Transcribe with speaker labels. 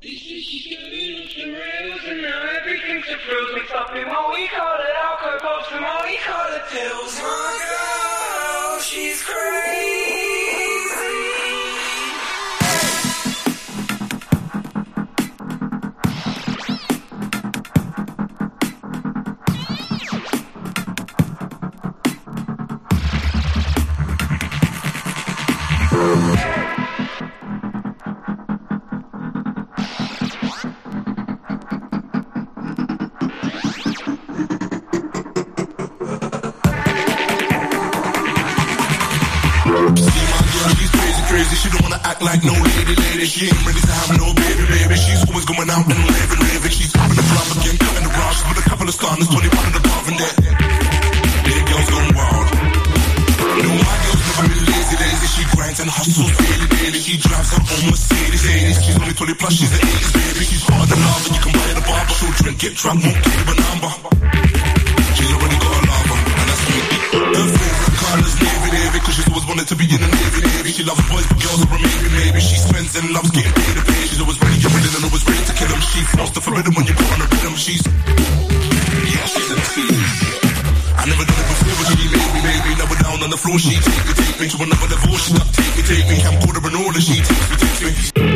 Speaker 1: She's going off the rails and now everything's a frozen. We popping what we call it alcohol pops and what we call it pills. My girl, she's crazy.
Speaker 2: Crazy, she don't wanna act like no lady. She ain't ready to have no baby. She's always going out and raving. She's up in the club again, cutting the rush with a couple of stars, 21 in the bar and there. Their girls going wild. You know my girl's never been lazy. She grinds and hustles daily. She drives her own Mercedes. She's only 20 plus, she's an 80s baby. She's hotter than lava, you can buy her the barber. She'll drink, get drunk, won't give you a number. She's already got a lover, and that's me. Her favorite color's navy, cause she's always wanted to be in the navy. She loves boys, but girls are a maybe. She spends and loves getting paid to pay. She's always ready to get rid and always ready to kill him. She wants to forbidden when you put on a rhythm. She's an exceed. I never done it before, but she made me. Now we're down on the floor, she take me to another level. She take me. Camcorder and all that she takes me.